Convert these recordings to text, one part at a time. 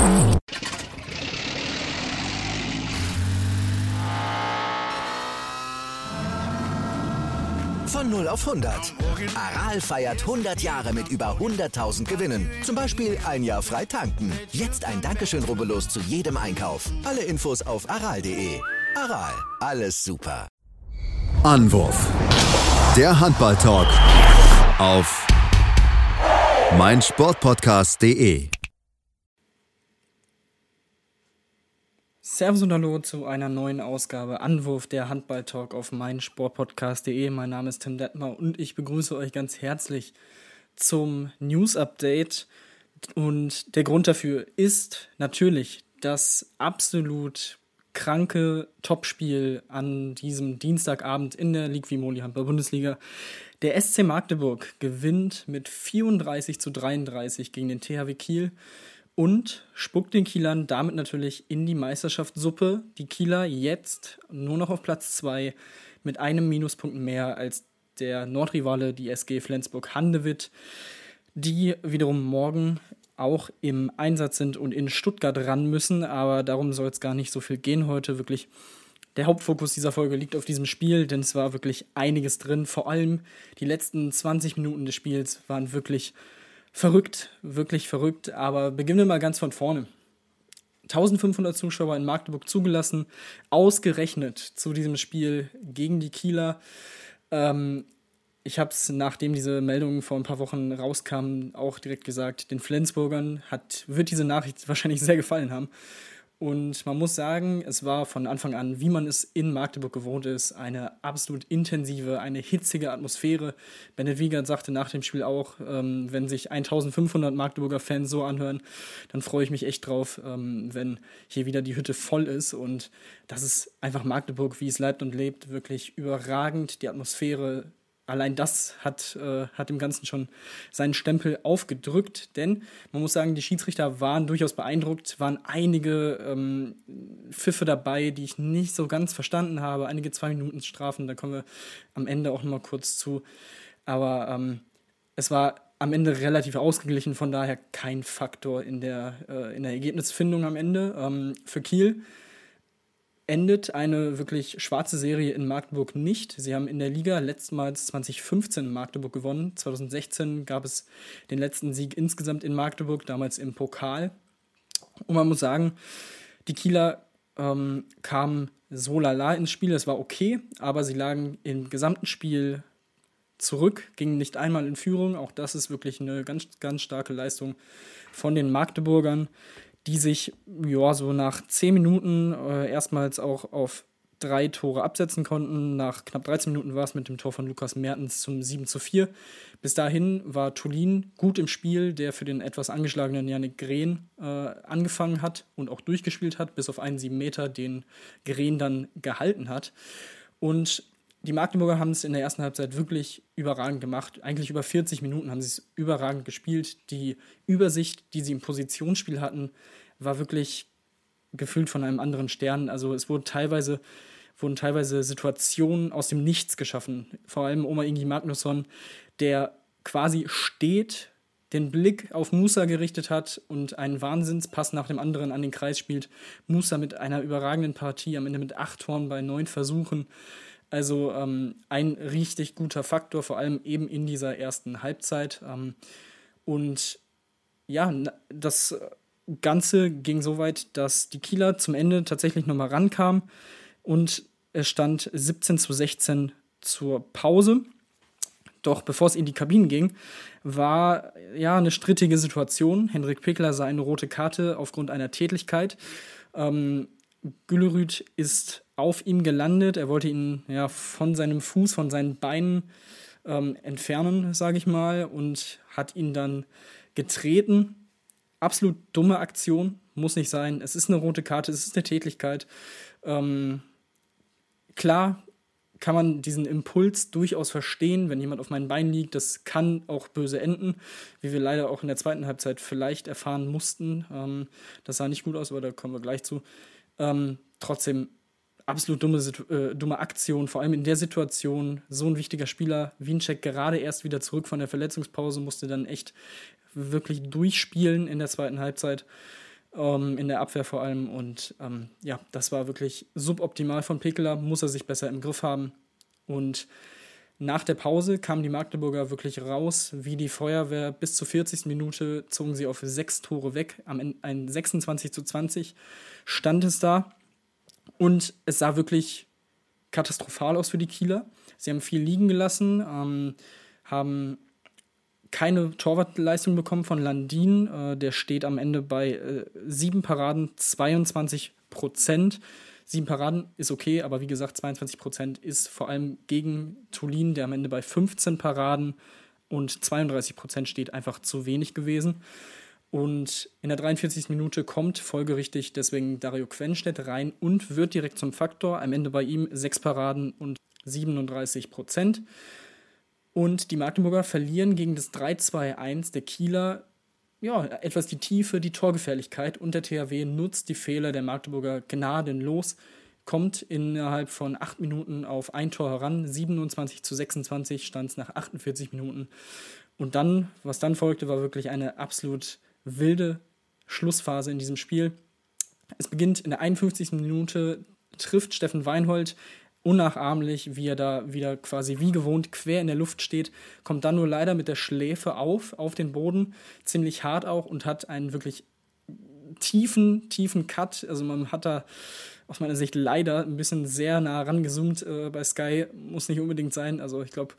Von 0 auf 100. Aral feiert 100 Jahre mit über 100.000 Gewinnen. Zum Beispiel ein Jahr frei tanken. Jetzt ein Dankeschön, rubbellos zu jedem Einkauf. Alle Infos auf aral.de. Aral, alles super. Anwurf. Der Handball-Talk auf meinsportpodcast.de. Servus und Hallo zu einer neuen Ausgabe Anwurf, der Handball-Talk auf meinsportpodcast.de. Mein Name ist Tim Detmer und ich begrüße euch ganz herzlich zum News-Update. Und der Grund dafür ist natürlich das absolut kranke Topspiel an diesem Dienstagabend in der Liqui-Moly Handball-Bundesliga. Der SC Magdeburg gewinnt mit 34:33 gegen den THW Kiel und spuckt den Kielern damit natürlich in die Meisterschaftssuppe. Die Kieler jetzt nur noch auf Platz 2 mit einem Minuspunkt mehr als der Nordrivale, die SG Flensburg-Handewitt, die wiederum morgen auch im Einsatz sind und in Stuttgart ran müssen, aber darum soll es gar nicht so viel gehen heute. Wirklich, der Hauptfokus dieser Folge liegt auf diesem Spiel, denn es war wirklich einiges drin. Vor allem die letzten 20 Minuten des Spiels waren wirklich verrückt, aber beginnen wir mal ganz von vorne. 1500 Zuschauer in Magdeburg zugelassen, ausgerechnet zu diesem Spiel gegen die Kieler. Ich habe es, nachdem diese Meldung vor ein paar Wochen rauskam, auch direkt gesagt, den Flensburgern wird diese Nachricht wahrscheinlich sehr gefallen haben. Und man muss sagen, es war von Anfang an, wie man es in Magdeburg gewohnt ist, eine absolut intensive, eine hitzige Atmosphäre. Bennett Wiegert sagte nach dem Spiel auch, wenn sich 1500 Magdeburger Fans so anhören, dann freue ich mich echt drauf, wenn hier wieder die Hütte voll ist. Und das ist einfach Magdeburg, wie es leibt und lebt, wirklich überragend. Die Atmosphäre, allein das hat dem Ganzen schon seinen Stempel aufgedrückt, denn man muss sagen, die Schiedsrichter waren durchaus beeindruckt, waren einige Pfiffe dabei, die ich nicht so ganz verstanden habe, einige 2-Minuten-Strafen, da kommen wir am Ende auch nochmal kurz zu, aber es war am Ende relativ ausgeglichen, von daher kein Faktor in der Ergebnisfindung am Ende. Für Kiel endet eine wirklich schwarze Serie in Magdeburg nicht. Sie haben in der Liga letztmals 2015 in Magdeburg gewonnen. 2016 gab es den letzten Sieg insgesamt in Magdeburg, damals im Pokal. Und man muss sagen, die Kieler kamen so lala ins Spiel. Es war okay, aber sie lagen im gesamten Spiel zurück, gingen nicht einmal in Führung. Auch das ist wirklich eine ganz, ganz starke Leistung von den Magdeburgern, die sich so nach 10 Minuten erstmals auch auf 3 Tore absetzen konnten. Nach knapp 13 Minuten war es mit dem Tor von Lukas Mertens zum 7:4. Bis dahin war Tulin gut im Spiel, der für den etwas angeschlagenen Yannick Green angefangen hat und auch durchgespielt hat, bis auf einen 7 Meter, den Green dann gehalten hat. Und die Magdeburger haben es in der ersten Halbzeit wirklich überragend gemacht. Eigentlich über 40 Minuten haben sie es überragend gespielt. Die Übersicht, die sie im Positionsspiel hatten, war wirklich gefüllt von einem anderen Stern. Also es wurden teilweise Situationen aus dem Nichts geschaffen. Vor allem Omar Ingi Magnusson, der quasi steht, den Blick auf Musa gerichtet hat und einen Wahnsinnspass nach dem anderen an den Kreis spielt. Musa mit einer überragenden Partie, am Ende mit 8 Toren bei 9 Versuchen. Also ein richtig guter Faktor, vor allem eben in dieser ersten Halbzeit. Und ja, das Ganze ging so weit, dass die Kieler zum Ende tatsächlich nochmal rankamen und es stand 17:16 zur Pause. Doch bevor es in die Kabinen ging, war eine strittige Situation. Henrik Pickler sah eine rote Karte aufgrund einer Tätlichkeit. Güllerüth ist auf ihm gelandet. Er wollte ihn von seinem Fuß, von seinen Beinen entfernen, sage ich mal, und hat ihn dann getreten. Absolut dumme Aktion, muss nicht sein. Es ist eine rote Karte, es ist eine Tätlichkeit. Klar kann man diesen Impuls durchaus verstehen, wenn jemand auf meinen Beinen liegt. Das kann auch böse enden, wie wir leider auch in der zweiten Halbzeit vielleicht erfahren mussten. Das sah nicht gut aus, aber da kommen wir gleich zu. Trotzdem absolut dumme Aktion, vor allem in der Situation. So ein wichtiger Spieler, Wiencheck, gerade erst wieder zurück von der Verletzungspause, musste dann echt wirklich durchspielen in der zweiten Halbzeit. in der Abwehr vor allem. Und das war wirklich suboptimal von Pekela, muss er sich besser im Griff haben. Und nach der Pause kamen die Magdeburger wirklich raus, wie die Feuerwehr. Bis zur 40. Minute zogen sie auf 6 Tore weg. Am Ende ein 26:20 stand es da. Und es sah wirklich katastrophal aus für die Kieler. Sie haben viel liegen gelassen, haben keine Torwartleistung bekommen von Landin. Der steht am Ende bei 7 Paraden, 22%. 7 Paraden ist okay, aber wie gesagt, 22% ist vor allem gegen Tulin, der am Ende bei 15 Paraden und 32% steht, einfach zu wenig gewesen. Und in der 43. Minute kommt folgerichtig deswegen Dario Quenstedt rein und wird direkt zum Faktor. Am Ende bei ihm 6 Paraden und 37%. Und die Magdeburger verlieren gegen das 3-2-1 der Kieler etwas die Tiefe, die Torgefährlichkeit, und der THW nutzt die Fehler der Magdeburger gnadenlos, kommt innerhalb von 8 Minuten auf ein Tor heran, 27:26 stand es nach 48 Minuten. Und dann, was dann folgte, war wirklich eine absolut wilde Schlussphase in diesem Spiel. Es beginnt in der 51. Minute, trifft Steffen Weinhold unnachahmlich, wie er da wieder quasi wie gewohnt quer in der Luft steht, kommt dann nur leider mit der Schläfe auf den Boden, ziemlich hart auch, und hat einen wirklich tiefen Cut. Also man hat da aus meiner Sicht leider ein bisschen sehr nah rangezoomt bei Sky, muss nicht unbedingt sein. Also ich glaube,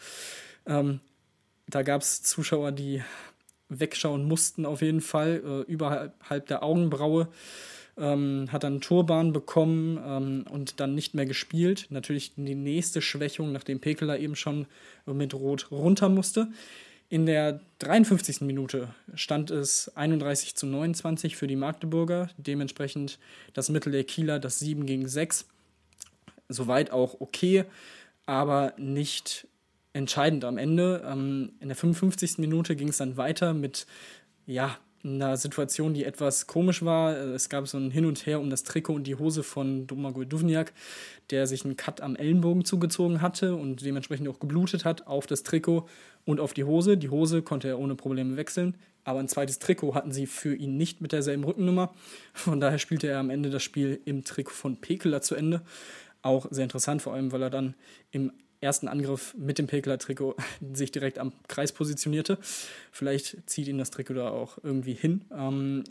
da gab es Zuschauer, die wegschauen mussten auf jeden Fall, überhalb der Augenbraue. Hat dann Turban bekommen und dann nicht mehr gespielt. Natürlich die nächste Schwächung, nachdem Pekela eben schon mit Rot runter musste. In der 53. Minute stand es 31:29 für die Magdeburger. Dementsprechend das Mittel der Kieler, das 7-6. Soweit auch okay, aber nicht entscheidend am Ende. In der 55. Minute ging es dann weiter mit einer Situation, die etwas komisch war. Es gab so ein Hin und Her um das Trikot und die Hose von Domagoj Duvnjak, der sich einen Cut am Ellenbogen zugezogen hatte und dementsprechend auch geblutet hat auf das Trikot und auf die Hose. Die Hose konnte er ohne Probleme wechseln, aber ein zweites Trikot hatten sie für ihn nicht mit derselben Rückennummer. Von daher spielte er am Ende das Spiel im Trikot von Pekela zu Ende. Auch sehr interessant, vor allem, weil er dann im ersten Angriff mit dem Pekela-Trikot sich direkt am Kreis positionierte. Vielleicht zieht ihn das Trikot da auch irgendwie hin. Und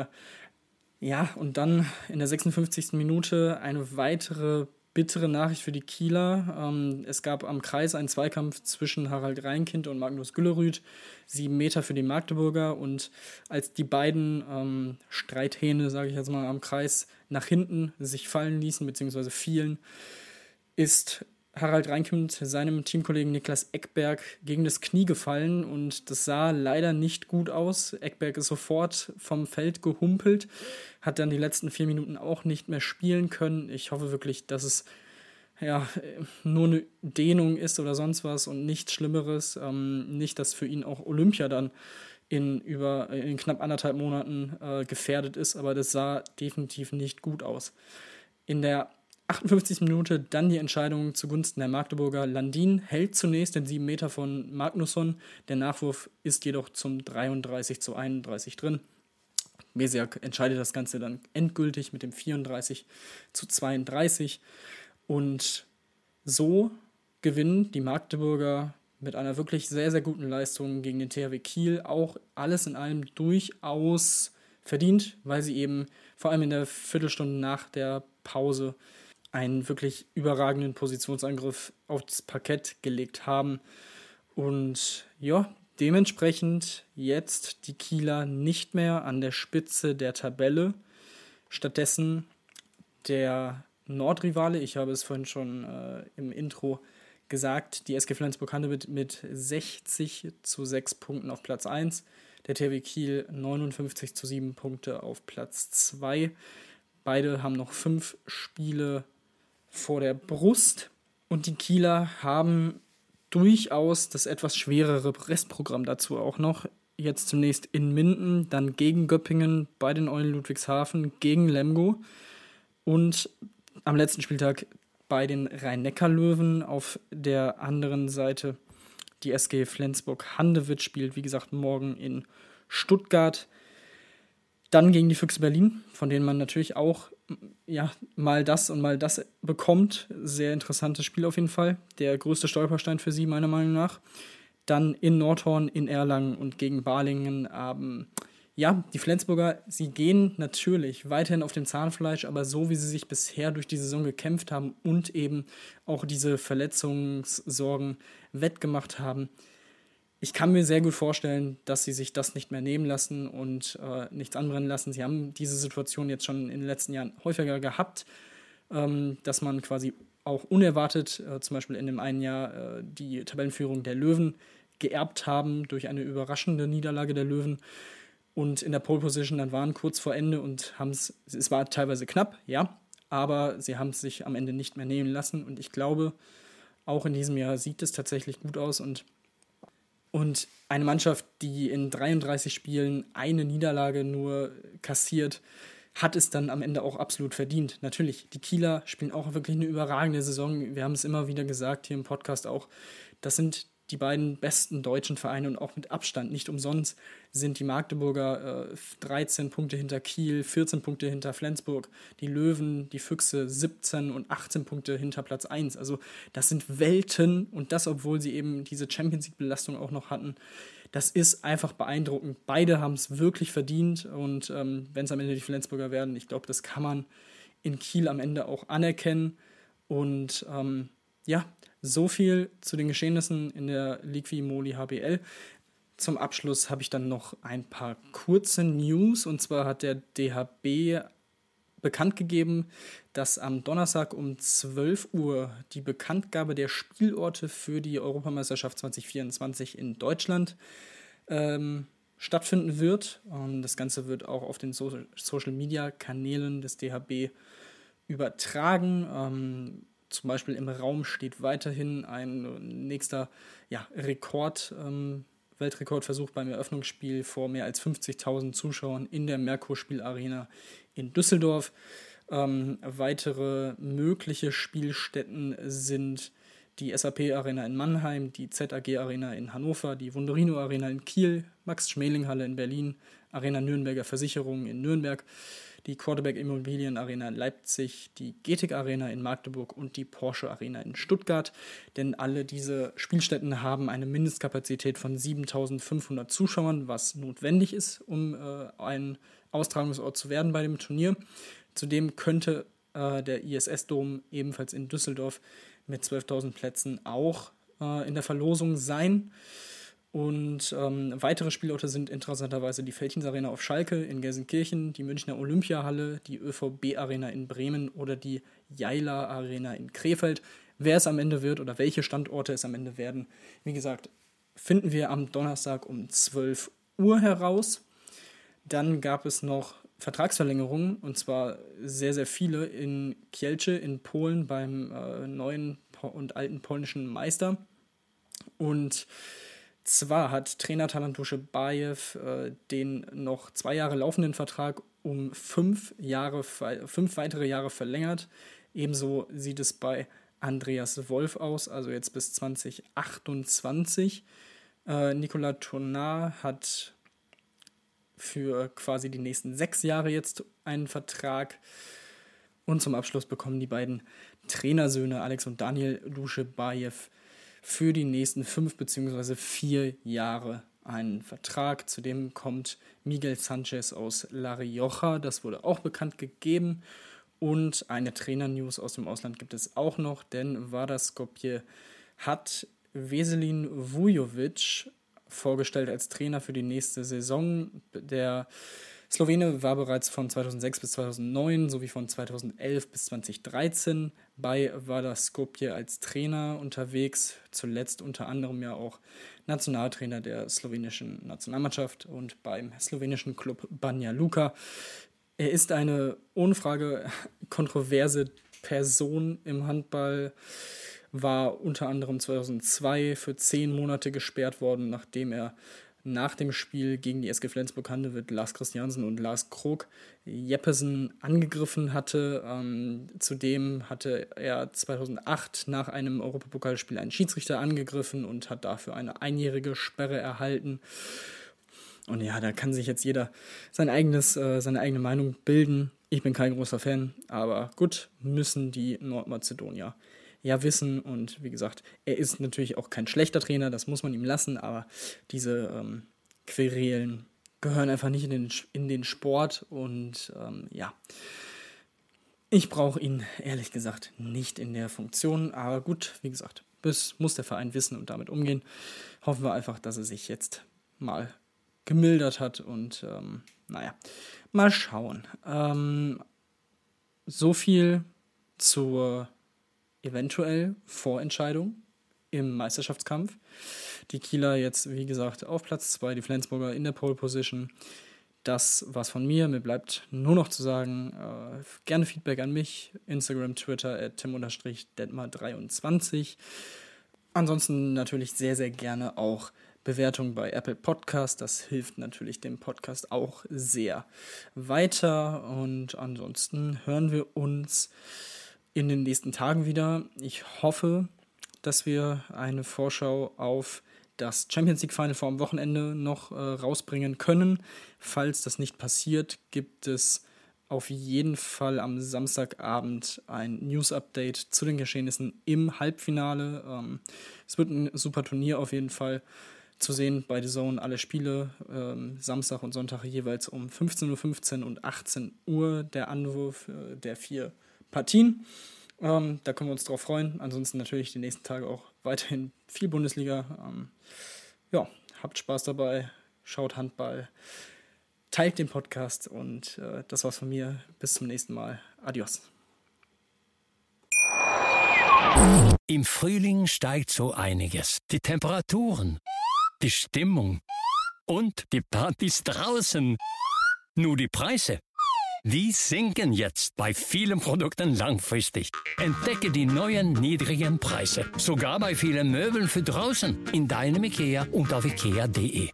dann in der 56. Minute eine weitere bittere Nachricht für die Kieler. Es gab am Kreis einen Zweikampf zwischen Harald Reinkind und Magnus Güllerüth, 7 Meter für die Magdeburger, und als die beiden Streithähne, sage ich jetzt mal, am Kreis nach hinten sich fallen ließen, beziehungsweise fielen, ist Harald Reinkind seinem Teamkollegen Niklas Ekberg gegen das Knie gefallen und das sah leider nicht gut aus. Ekberg ist sofort vom Feld gehumpelt, hat dann die letzten 4 Minuten auch nicht mehr spielen können. Ich hoffe wirklich, dass es nur eine Dehnung ist oder sonst was und nichts Schlimmeres. Nicht, dass für ihn auch Olympia dann in knapp 1,5 Monaten gefährdet ist, aber das sah definitiv nicht gut aus. In der 58. Minute dann die Entscheidung zugunsten der Magdeburger. Landin hält zunächst den 7 Meter von Magnusson. Der Nachwurf ist jedoch zum 33:31 drin. Mesiak entscheidet das Ganze dann endgültig mit dem 34:32. Und so gewinnen die Magdeburger mit einer wirklich sehr, sehr guten Leistung gegen den THW Kiel. Auch alles in allem durchaus verdient, weil sie eben vor allem in der Viertelstunde nach der Pause einen wirklich überragenden Positionsangriff aufs Parkett gelegt haben. Und dementsprechend jetzt die Kieler nicht mehr an der Spitze der Tabelle. Stattdessen der Nordrivale, ich habe es vorhin schon im Intro gesagt, die SG Flensburg-Handewitt mit 60:6 Punkten auf Platz 1. Der THW Kiel 59:7 Punkte auf Platz 2. Beide haben noch 5 Spiele vor der Brust und die Kieler haben durchaus das etwas schwerere Restprogramm dazu auch noch. Jetzt zunächst in Minden, dann gegen Göppingen, bei den Eulen Ludwigshafen, gegen Lemgo und am letzten Spieltag bei den Rhein-Neckar-Löwen. Auf der anderen Seite die SG Flensburg-Handewitt spielt, wie gesagt, morgen in Stuttgart. Dann gegen die Füchse Berlin, von denen man natürlich auch mal das und mal das bekommt. Sehr interessantes Spiel auf jeden Fall. Der größte Stolperstein für sie, meiner Meinung nach. Dann in Nordhorn, in Erlangen und gegen Balingen. Die Flensburger, sie gehen natürlich weiterhin auf dem Zahnfleisch, aber so wie sie sich bisher durch die Saison gekämpft haben und eben auch diese Verletzungssorgen wettgemacht haben, ich kann mir sehr gut vorstellen, dass sie sich das nicht mehr nehmen lassen und nichts anbrennen lassen. Sie haben diese Situation jetzt schon in den letzten Jahren häufiger gehabt, dass man quasi auch unerwartet, zum Beispiel in dem einen Jahr, die Tabellenführung der Löwen geerbt haben durch eine überraschende Niederlage der Löwen und in der Pole Position dann waren kurz vor Ende und es war teilweise knapp, ja, aber sie haben es sich am Ende nicht mehr nehmen lassen und ich glaube, auch in diesem Jahr sieht es tatsächlich gut aus und eine Mannschaft, die in 33 Spielen eine Niederlage nur kassiert, hat es dann am Ende auch absolut verdient. Natürlich, die Kieler spielen auch wirklich eine überragende Saison. Wir haben es immer wieder gesagt, hier im Podcast auch. Das sind die beiden besten deutschen Vereine und auch mit Abstand. Nicht umsonst sind die Magdeburger 13 Punkte hinter Kiel, 14 Punkte hinter Flensburg, die Löwen, die Füchse 17 und 18 Punkte hinter Platz 1. Also das sind Welten und das, obwohl sie eben diese Champions-League-Belastung auch noch hatten. Das ist einfach beeindruckend. Beide haben es wirklich verdient und wenn es am Ende die Flensburger werden, ich glaube, das kann man in Kiel am Ende auch anerkennen und so viel zu den Geschehnissen in der Liqui Moly HBL. Zum Abschluss habe ich dann noch ein paar kurze News. Und zwar hat der DHB bekannt gegeben, dass am Donnerstag um 12 Uhr die Bekanntgabe der Spielorte für die Europameisterschaft 2024 in Deutschland stattfinden wird. Und das Ganze wird auch auf den Social-Media-Kanälen des DHB übertragen. Zum Beispiel im Raum steht weiterhin ein nächster Weltrekordversuch beim Eröffnungsspiel vor mehr als 50.000 Zuschauern in der Merkur-Spielarena in Düsseldorf. Weitere mögliche Spielstätten sind die SAP-Arena in Mannheim, die ZAG-Arena in Hannover, die Wundorino-Arena in Kiel, Max-Schmeling-Halle in Berlin, Arena Nürnberger Versicherungen in Nürnberg, die Quarterback Immobilien Arena in Leipzig, die Getig Arena in Magdeburg und die Porsche Arena in Stuttgart. Denn alle diese Spielstätten haben eine Mindestkapazität von 7.500 Zuschauern, was notwendig ist, um ein Austragungsort zu werden bei dem Turnier. Zudem könnte der ISS-Dom ebenfalls in Düsseldorf mit 12.000 Plätzen auch in der Verlosung sein. Und weitere Spielorte sind interessanterweise die Veltins Arena auf Schalke in Gelsenkirchen, die Münchner Olympiahalle, die ÖVB Arena in Bremen oder die Jaila Arena in Krefeld. Wer es am Ende wird oder welche Standorte es am Ende werden, wie gesagt, finden wir am Donnerstag um 12 Uhr heraus. Dann gab es noch Vertragsverlängerungen, und zwar sehr, sehr viele in Kielce in Polen beim neuen und alten polnischen Meister. Und zwar hat Trainer Talant Duszebajew den noch 2 Jahre laufenden Vertrag um 5 weitere Jahre verlängert. Ebenso sieht es bei Andreas Wolf aus, also jetzt bis 2028. Nicolas Tournard hat für quasi die nächsten 6 Jahre jetzt einen Vertrag. Und zum Abschluss bekommen die beiden Trainersöhne Alex und Daniel Duszebajew für die nächsten 5 bzw. 4 Jahre einen Vertrag. Zudem kommt Miguel Sanchez aus La Rioja, das wurde auch bekannt gegeben. Und eine Trainer-News aus dem Ausland gibt es auch noch, denn Vardar Skopje hat Veselin Vujovic vorgestellt als Trainer für die nächste Saison. Der Slowene war bereits von 2006 bis 2009 sowie von 2011 bis 2013 bei Vardar Skopje als Trainer unterwegs, zuletzt unter anderem ja auch Nationaltrainer der slowenischen Nationalmannschaft und beim slowenischen Klub Banja Luka. Er ist eine ohne Frage kontroverse Person im Handball, war unter anderem 2002 für 10 Monate gesperrt worden, nachdem er nach dem Spiel gegen die SG Flensburg-Handewitt Lars Christiansen und Lars Krog Jeppesen angegriffen hatte. Zudem hatte er 2008 nach einem Europapokalspiel einen Schiedsrichter angegriffen und hat dafür eine 1-jährige Sperre erhalten. Und ja, da kann sich jetzt jeder seine eigene Meinung bilden. Ich bin kein großer Fan, aber gut, müssen die Nordmazedonier ja wissen. Und wie gesagt, er ist natürlich auch kein schlechter Trainer, das muss man ihm lassen, aber diese Querelen gehören einfach nicht in den Sport. Und ich brauche ihn ehrlich gesagt nicht in der Funktion. Aber gut, wie gesagt, das muss der Verein wissen und damit umgehen. Hoffen wir einfach, dass er sich jetzt mal gemildert hat und mal schauen. So viel zur eventuell Vorentscheidung im Meisterschaftskampf. Die Kieler jetzt, wie gesagt, auf Platz 2, die Flensburger in der Pole Position. Das war's von mir. Mir bleibt nur noch zu sagen, gerne Feedback an mich. Instagram, Twitter, @tim_detmar23. Ansonsten natürlich sehr, sehr gerne auch Bewertung bei Apple Podcast. Das hilft natürlich dem Podcast auch sehr weiter. Und ansonsten hören wir uns in den nächsten Tagen wieder. Ich hoffe, dass wir eine Vorschau auf das Champions League Final vor am Wochenende noch rausbringen können. Falls das nicht passiert, gibt es auf jeden Fall am Samstagabend ein News-Update zu den Geschehnissen im Halbfinale. Es wird ein super Turnier auf jeden Fall zu sehen bei DAZN. Alle Spiele Samstag und Sonntag jeweils um 15:15 Uhr und 18 Uhr der Anwurf der 4 Partien. Da können wir uns drauf freuen. Ansonsten natürlich die nächsten Tage auch weiterhin viel Bundesliga. Habt Spaß dabei, schaut Handball, teilt den Podcast und das war's von mir. Bis zum nächsten Mal. Adios. Im Frühling steigt so einiges. Die Temperaturen, die Stimmung und die Partys draußen. Nur die Preise, die sinken jetzt bei vielen Produkten langfristig. Entdecke die neuen niedrigen Preise. Sogar bei vielen Möbeln für draußen. In deinem IKEA und auf ikea.de.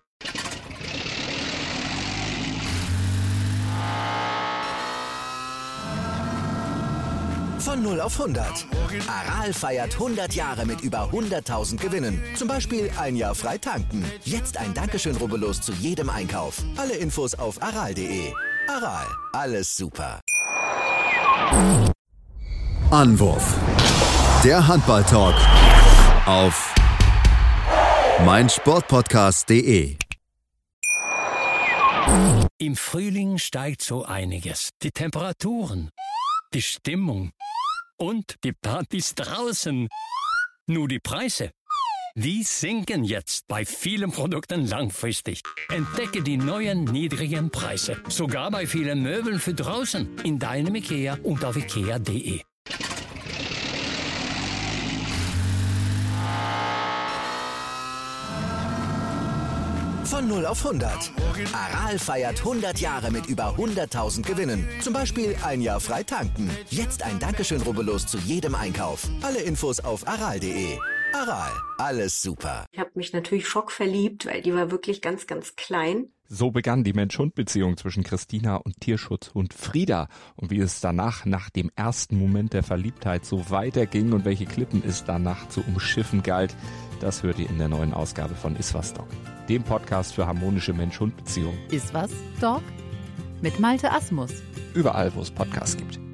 Von 0 auf 100. Aral feiert 100 Jahre mit über 100.000 Gewinnen. Zum Beispiel ein Jahr frei tanken. Jetzt ein Dankeschön, rubbellos zu jedem Einkauf. Alle Infos auf aral.de. Aral, alles super. Anwurf. Der Handball-Talk auf meinsportpodcast.de. Im Frühling steigt so einiges. Die Temperaturen, die Stimmung und die Partys draußen. Nur die Preise, die sinken jetzt bei vielen Produkten langfristig. Entdecke die neuen niedrigen Preise. Sogar bei vielen Möbeln für draußen. In deinem IKEA und auf ikea.de. Von 0 auf 100. Aral feiert 100 Jahre mit über 100.000 Gewinnen. Zum Beispiel ein Jahr frei tanken. Jetzt ein Dankeschön, rubbellos zu jedem Einkauf. Alle Infos auf aral.de. Aral, alles super. Ich habe mich natürlich schockverliebt, weil die war wirklich ganz, ganz klein. So begann die Mensch-Hund-Beziehung zwischen Christina und Tierschutzhund Frieda. Und wie es danach, nach dem ersten Moment der Verliebtheit, so weiterging und welche Klippen es danach zu umschiffen galt, das hört ihr in der neuen Ausgabe von Iswas Dog, dem Podcast für harmonische Mensch-Hund-Beziehungen. Iswas Dog? Mit Malte Asmus. Überall, wo es Podcasts gibt.